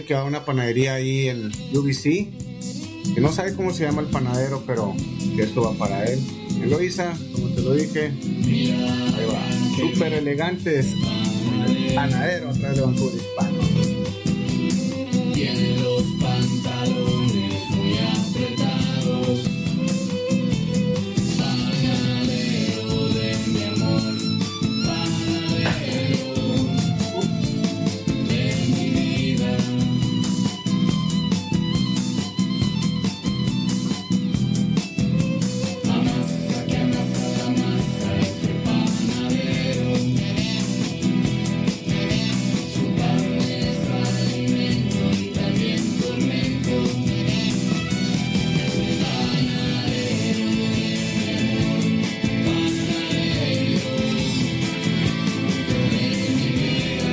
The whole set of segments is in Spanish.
que va a una panadería ahí en UBC, que no sabe cómo se llama el panadero, pero que esto va para él. Eloisa, como te lo dije, ahí va, súper elegantes, el panadero atrás de Vancouver Hispano. Tiene los pantalones muy apretados, panadero de mi amor, panadero de mi vida. Amasa que amasa la masa ese panadero, su pan es alimento y también tormento. El panadero de mi amor, panadero de mi vida.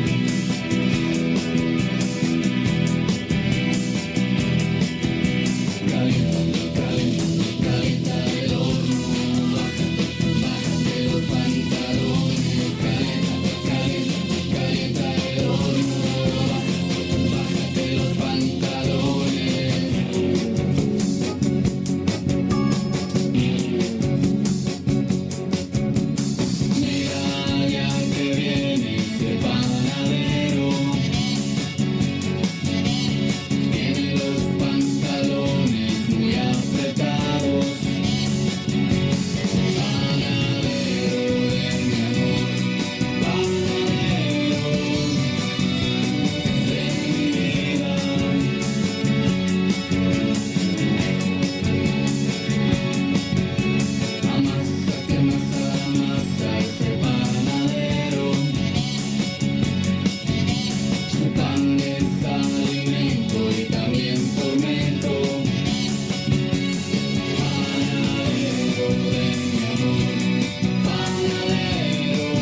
Calienta el horno, bájate los pantalones, calienta el horno, bájate los pantalones. Mira ya que viene ese panadero, tiene los pantalones muy apretados, panadero de mi amor, panadero de mi vida. Amasa que amasa la masa ese panadero, su pan es alimento y también tormento. Panadero de mi amor, panadero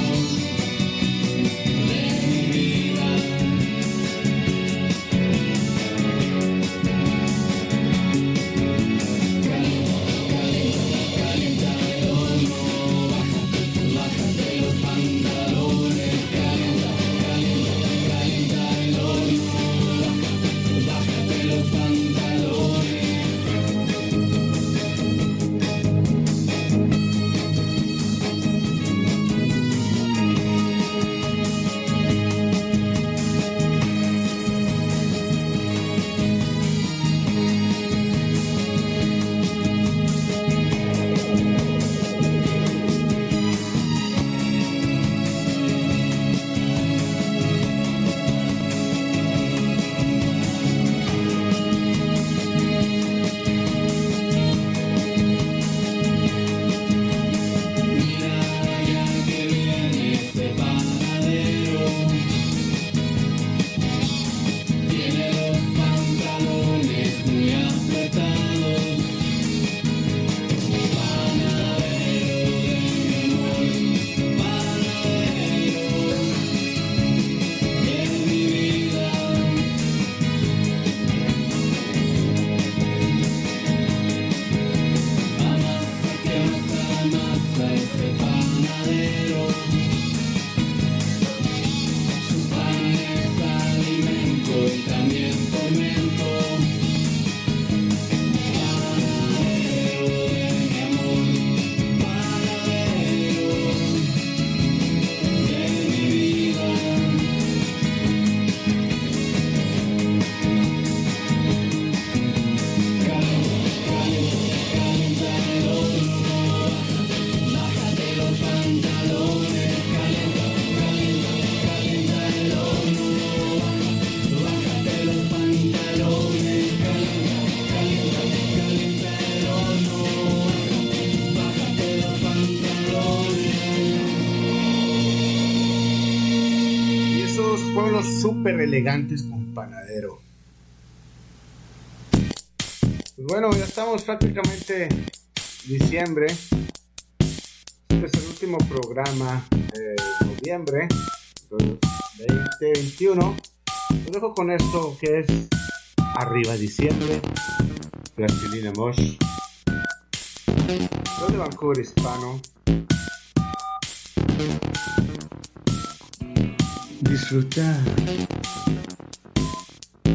de mi vida. Calienta el horno, bájate los pantalones, calienta el horno, bájate los pantalones. Mira ya que viene ese panadero, tiene los pantalones muy apretados, panadero de mi amor, panadero de mi vida. Amasa que amasa la masa ese panadero, su pan es alimento y también tormento. Panadero de mi amor, panadero de mi vida. Calienta el horno, bájate los pantalones, calienta el horno, bájate los pantalones, calienta el horno, bájate los pantalones. Y esos pueblos súper elegantes con panadero. Pues bueno, ya estamos prácticamente diciembre. Este es el último programa de noviembre del 2021. Los dejo con esto que es Arriba Diciembre, Plastilina Mosh. Soy de Vancouver Hispano. Disfrutar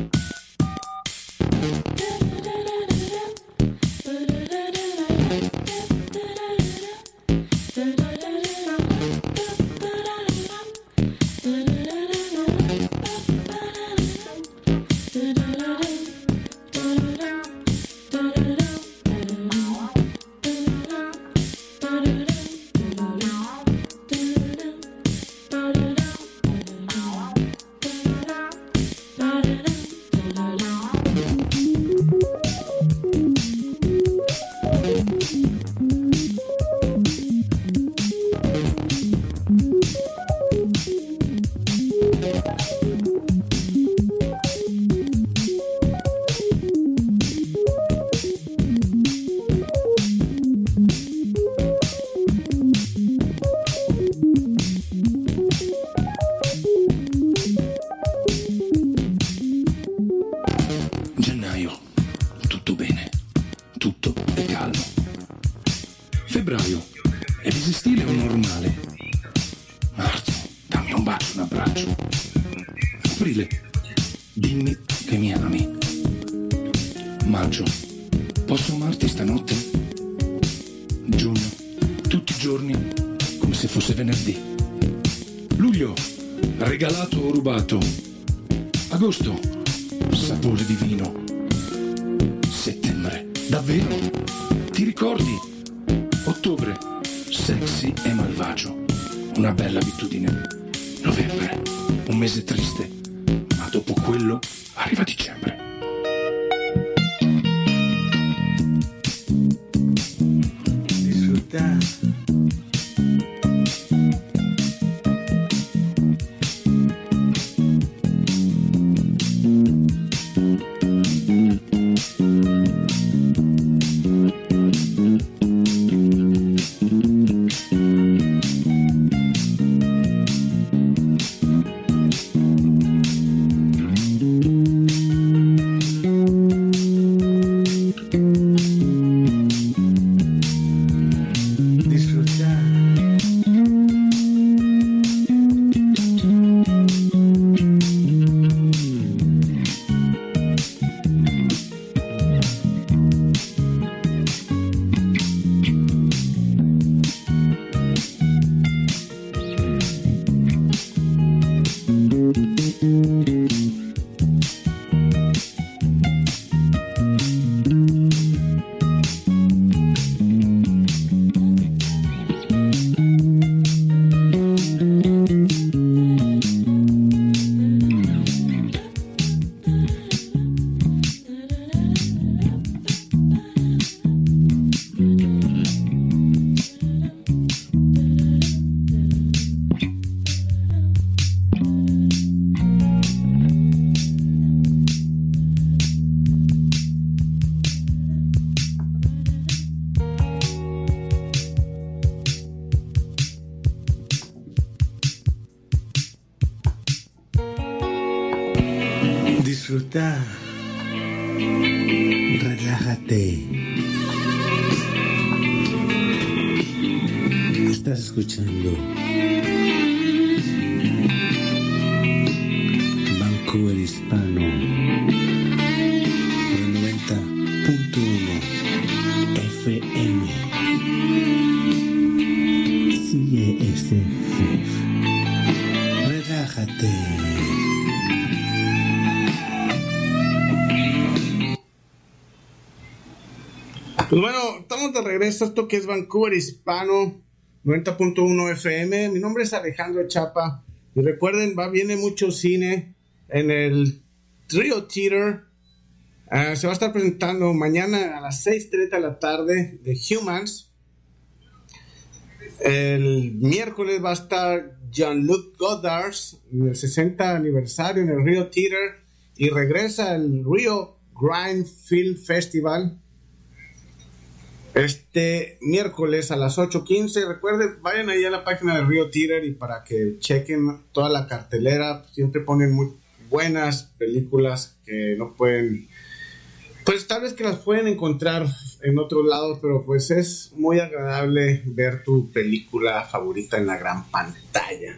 maggio. Aprile, dimmi che mi ami. Maggio, posso amarti stanotte? Giugno, tutti i giorni come se fosse venerdì. Luglio, regalato o rubato. Agosto, sapore di vino. Settembre, davvero? Ti ricordi? Ottobre, sexy e malvagio. Una bella abitudine. Novembre, un mese triste, ma dopo quello arriva dicembre. Disfrutar. Disfruta, relájate. Estás escuchando Vancouver Hispano, el 90.1 FM. CSF. Relájate. Pues bueno, estamos de regreso a esto que es Vancouver Hispano 90.1 FM. Mi nombre es Alejandro Chapa y recuerden, viene mucho cine en el Rio Theater. Se va a estar presentando mañana a las 6:30 de la tarde de Humans. El miércoles va a estar Jean-Luc Godard en el 60 aniversario en el Rio Theater y regresa el Rio Grime Film Festival este miércoles a las 8:15. Recuerden, vayan ahí a la página del Rio Theater y para que chequen toda la cartelera. Siempre ponen muy buenas películas que no pueden, pues tal vez que las pueden encontrar en otros lados, pero pues es muy agradable ver tu película favorita en la gran pantalla.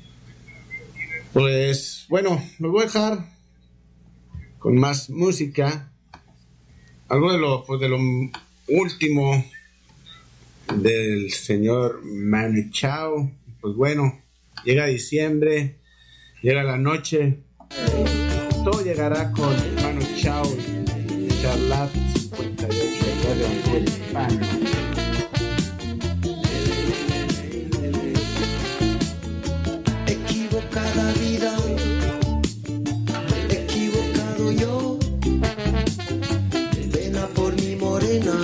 Pues bueno, los voy a dejar con más música. Algo de lo último del señor Manu Chao. Pues bueno, llega diciembre, llega la noche, todo llegará con Manu Chao y Charlat 58 de Vancouver Hispano. Equivocada vida, equivocado yo, pena por mi morena,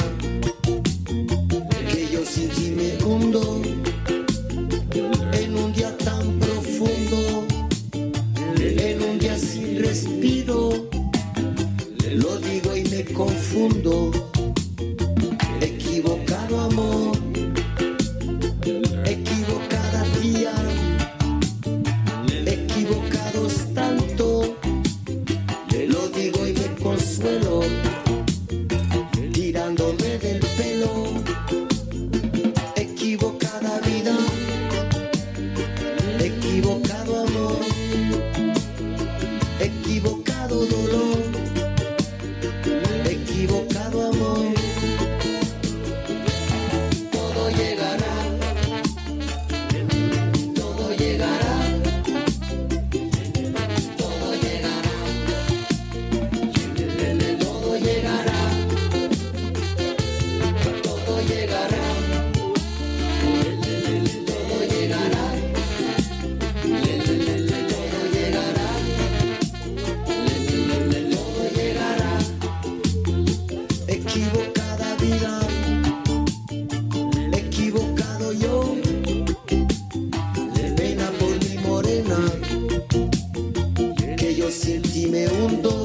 que yo sin ti me hundo en un día tan profundo, en un día sin respiro, lo digo y me confundo. Equivocado amor, equivocada tía, equivocados tanto, lo digo y me consuelo, tirándome del pelo. Equivocada vida, equivocado amor. equivocado dolor, equivocado amor. Todo llegará, todo llegará, todo llegará, todo llegará, todo llegará, todo llegará, todo llegará, todo llegará. Equivocada vida, equivocado yo, pena por mi morena, que yo sin ti me hundo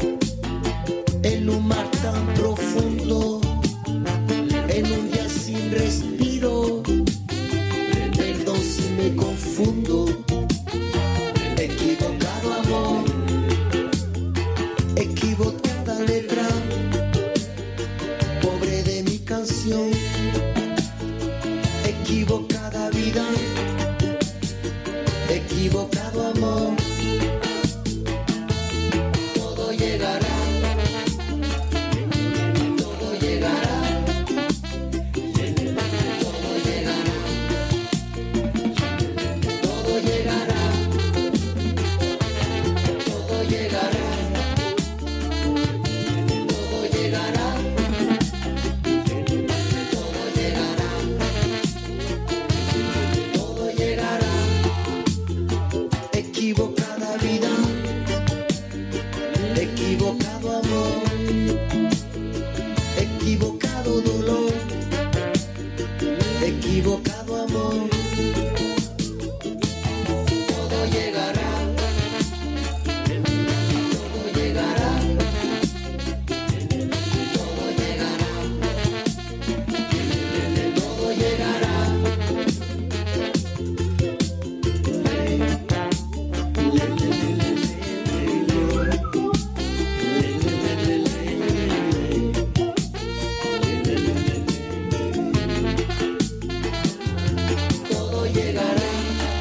en un mar tan profundo, en un día sin respiro. Perdón si me confundo. Equivocado amor, equivocada letra, pobre de mi canción. Equivocada vida, equivocado amor. Todo llegará, todo llegará, todo llegará, todo llegará, todo llegará, todo llegará, todo llegará, todo llegará. Equivocada vida, equivocado amor, equivocado dolor, equivocado amor. Todo llegará, todo llegará, todo llegará, todo llegará. Todo llegará,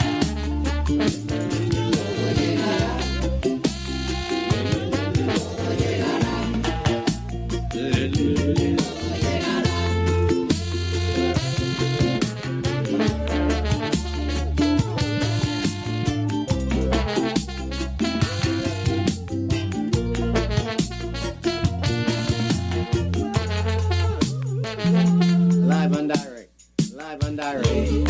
todo llegará, todo llegará, todo llegará. Live on direct. Live on direct.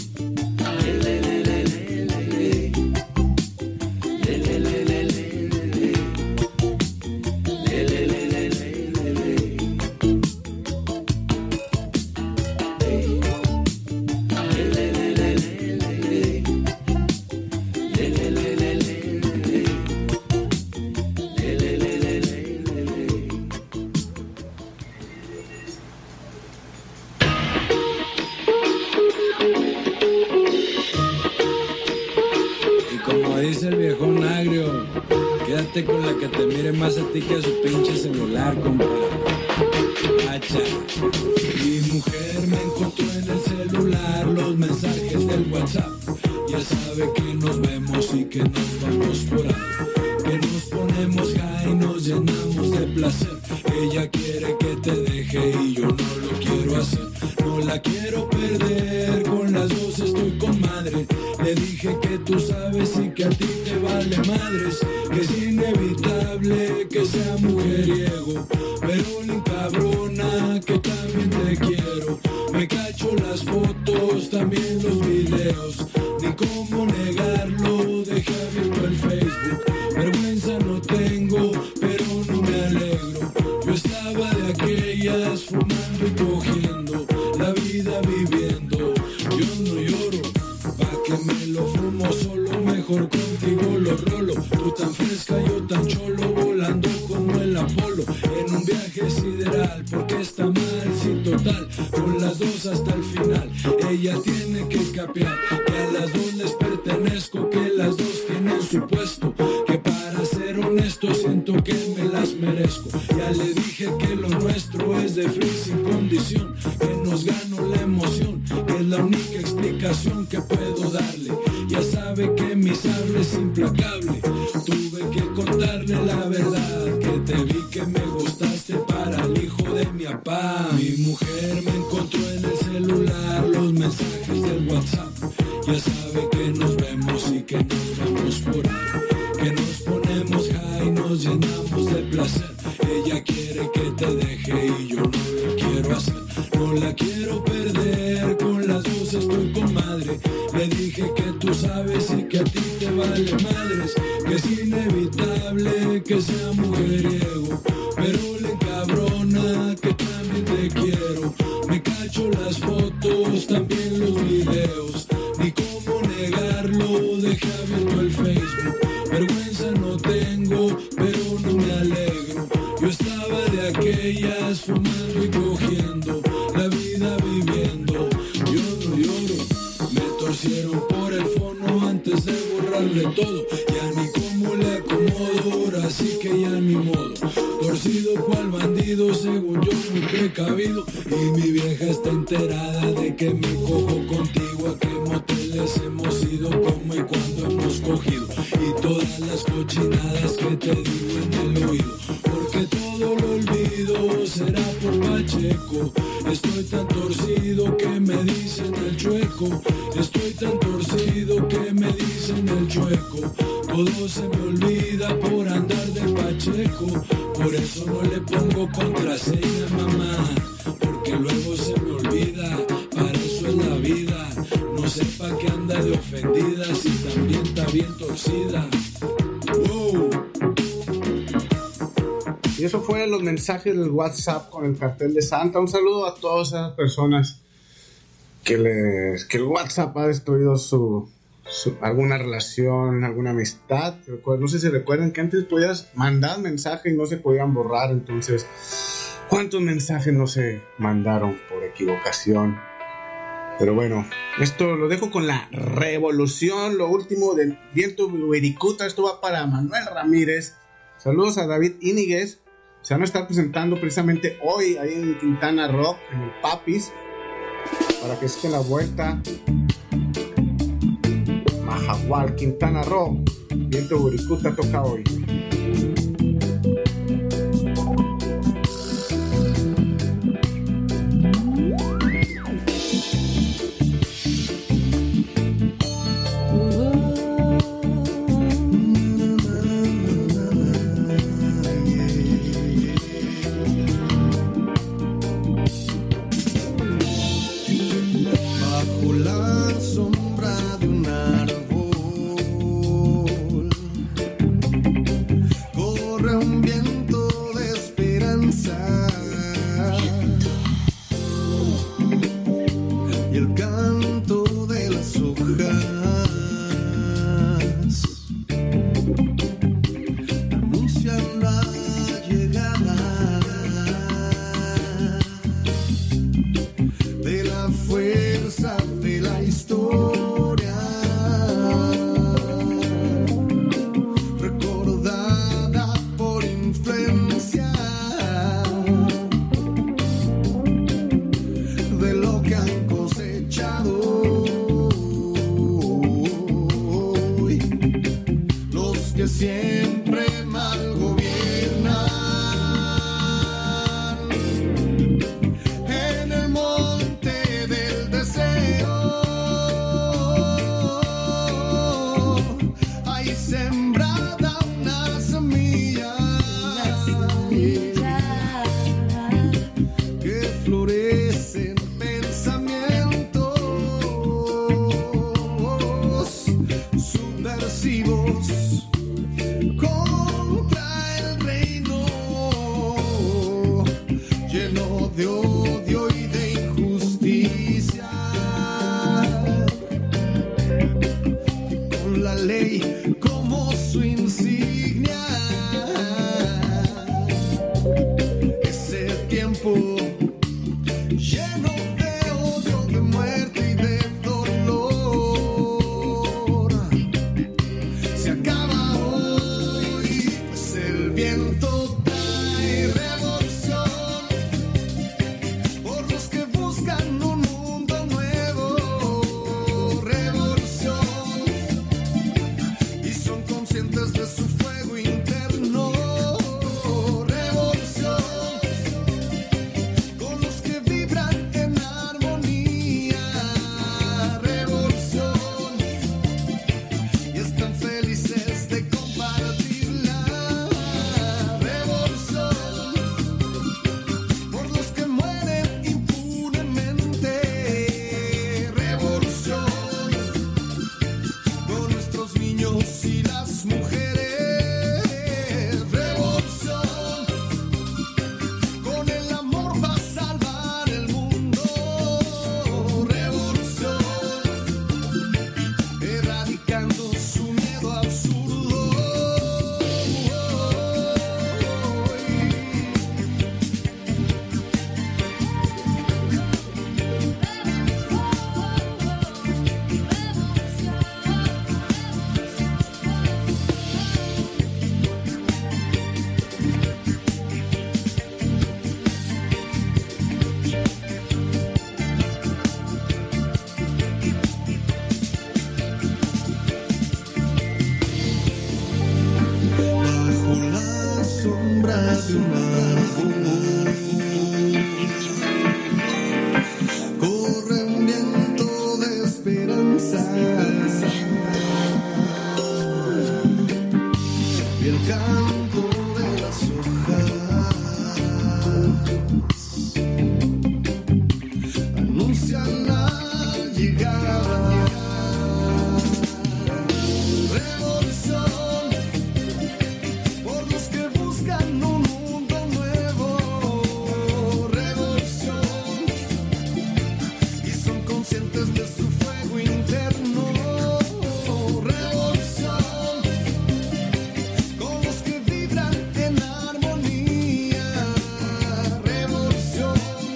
Y como dice el viejón agrio, quédate con la que te mire más a ti que a su pinche celular, compa. Hacha. Mi mujer me encontró en el celular los mensajes del WhatsApp. Ya sabe que nos vemos y que nos vamos por ahí, que nos ponemos high y nos llenamos de placer. Ella quiere que te deje y yo no lo quiero hacer. No la quiero perder, con las dos estoy con madre. Le dije que tú sabes y que a ti te vale madres, que es inevitable que sea mujeriego, pero le encabrona que también te quiero. Me cacho las fotos, también los videos, ni cómo negarlo, dejé abierto el Facebook. Vergüenza no tengo, pero no me alegro. Yo estaba de aquellas fumando y cogiendo, la vida viviendo. Yo no lloro, pa' que me lo fumo solo, mejor contigo lo rolo. Tú tan fresca, yo tan cholo, volando como el Apolo. En un viaje sideral, porque está mal, sí total, con las dos hasta el final. Ella tiene que capear, que a las dos les pertenezco, que las dos tienen su puesto, que para ser honesto siento que me las merezco. Ya le dije que lo nuestro es de free sin condición, que nos gano la emoción, que es la única explicación que puedo darle. Ya sabe que mi sable es implacable, tuve que contar contarle la verdad, que te vi que me gustaste para el hijo de mi papá. Mi mujer me encontró en el celular los mensajes del WhatsApp. Ya sabe que nos vemos y que nos vamos por ahí, que nos ponemos high, nos llenamos de placer. Ella quiere que te deje y yo no lo quiero hacer, no la quiero perder. Con las dos estoy con madre. Le dije que tú sabes y que a ti te vale madres, que es inevitable que sea mujeriego, pero le encabrona que también te quiero. Me cacho las fotos, también los videos, ni cómo negarlo, dejé abierto el Facebook. Vergüenza no tengo, pero no me alegro. Yo estaba de aquellas fumando y cogiendo, la vida viviendo. Lloro, me torcieron por el fono antes de borrarle todo. Ya ni cómo le acomodo, ahora sí que ya ni modo. Torcido cual bandido, según yo muy precavido. Y mi vieja está enterada de que me cojo contigo. A qué moteles hemos ido, cómo y cuándo hemos cogido, y todas las cochinadas que te digo en el oído. Porque todo lo olvido, será por Pacheco. Estoy tan torcido que me dicen el chueco. Estoy tan torcido que me dicen el chueco. Todo se me olvida por andar de Pacheco. Por eso no le pongo contraseña, mamá, porque luego se me olvida. Para eso es la vida. No sepa que anda de ofendida si también está bien torcida. Wow. Y eso fue los mensajes del WhatsApp con el cartel de Santa. Un saludo a todas esas personas que el WhatsApp ha destruido alguna relación, alguna amistad. No sé si recuerdan que antes podías mandar mensajes y no se podían borrar. Entonces, ¿cuántos mensajes no se mandaron por equivocación? Pero bueno, esto lo dejo con la revolución. Lo último del viento Wirikuta. Esto va para Manuel Ramírez. Saludos a David Íñiguez. Se van a estar presentando precisamente hoy ahí en Quintana Roo, en el Papis, para que se den la vuelta. Mahahual, Quintana Roo, viento Wirikuta toca hoy. Bajo la sombra de un árbol de un árbol. Corre un viento de esperanza y el canto de las hojas anuncian la llegada. Revolución por los que buscan un mundo nuevo. Revolución y son conscientes de su fuego interno. Revolución con los que vibran en armonía. Revolución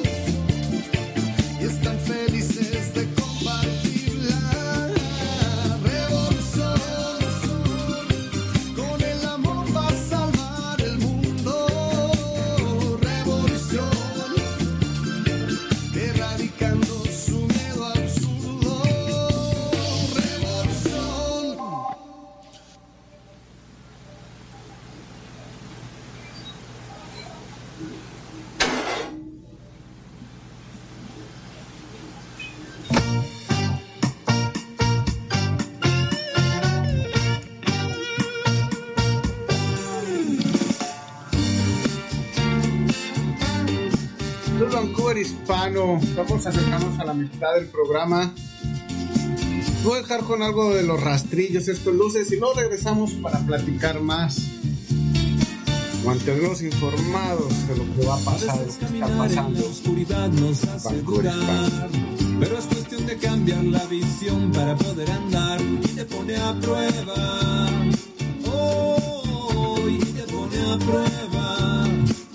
y están felices de compartirla. Revolución con el amor va a salvar el mundo. Revolución erradicando su miedo absurdo. Revolución. Los Vancouver Hispano, estamos acercándonos a la mitad del programa. Voy a dejar con algo de los rastrillos, estos luces, y luego regresamos para platicar más. Mantenerlos informados de lo que va a pasar, de lo que está Caminar en pasando. la oscuridad nos hace Vancouver durar, Hispano. pero es cuestión de cambiar la visión para poder andar y te pone a prueba. Oh, y te pone a prueba.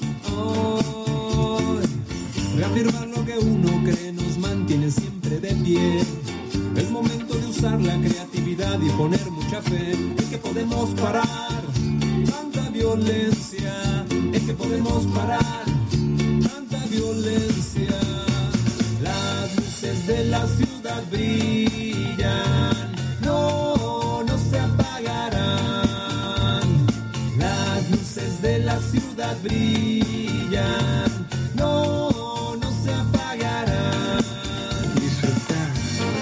Oh, reafirmar lo que uno cree nos mantiene siempre de pie. Es momento de usar la creatividad y poner mucha fe en que podemos parar tanta violencia, en que podemos parar tanta violencia. Las luces de la ciudad brillan, no, no se apagarán. Las luces de la ciudad brillan, no, no se apagarán. Disfrutar.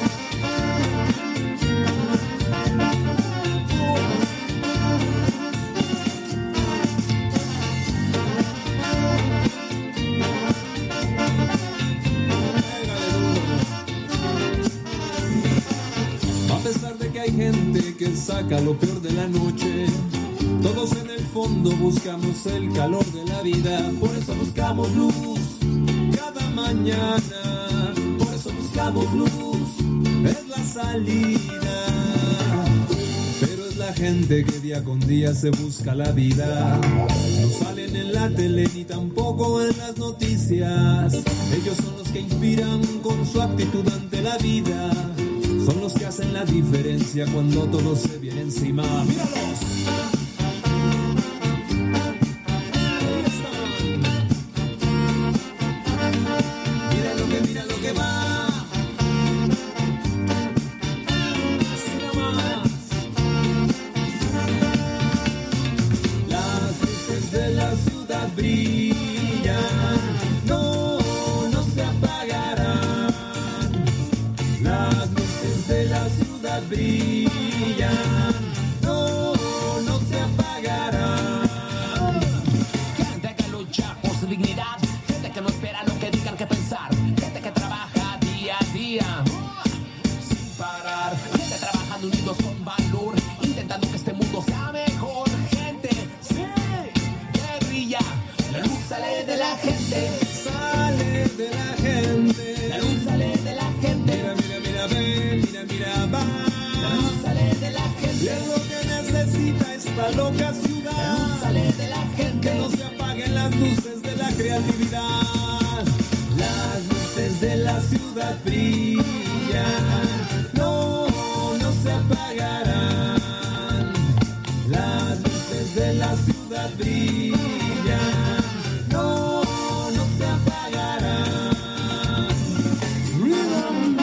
A pesar de que hay gente que saca lo peor de la noche, todos en el fondo buscamos el calor de la vida. Por eso buscamos luz cada mañana. Por eso buscamos luz, es la salida. Pero es la gente que día con día se busca la vida. No salen en la tele ni tampoco en las noticias. Ellos son los que inspiran con su actitud ante la vida. Son los que hacen la diferencia cuando todo se viene encima. ¡Míralos! Ahí están. Mira lo que va. Así nomás. Las luces de la ciudad brillan, no, no se apagarán. Las luces de la ciudad brillan, no, no se apagarán. Gente que lucha por su dignidad, gente que no espera lo que digan que pensar, gente que trabaja día a día sin parar, gente trabajando unidos con valor, intentando que este mundo sea mejor. Gente, sí, que brilla, la luz sale de la gente, Sale de la gente. la luz sale de la gente, Mira, mira, mira, ven, mira, va. la luz sale de la Y gente, es lo que necesita esta loca la luz ciudad. sale de la Que gente, no se apaguen las luces de la creatividad. Las luces de la ciudad brillan, no, no se apagarán. Las luces de la ciudad brillan, no, no se apagarán. Rhythm.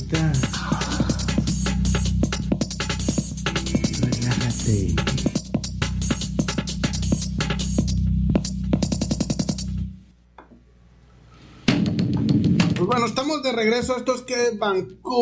Disfruta. Relájate. Pues bueno, estamos de regreso. Esto es que Vancouver.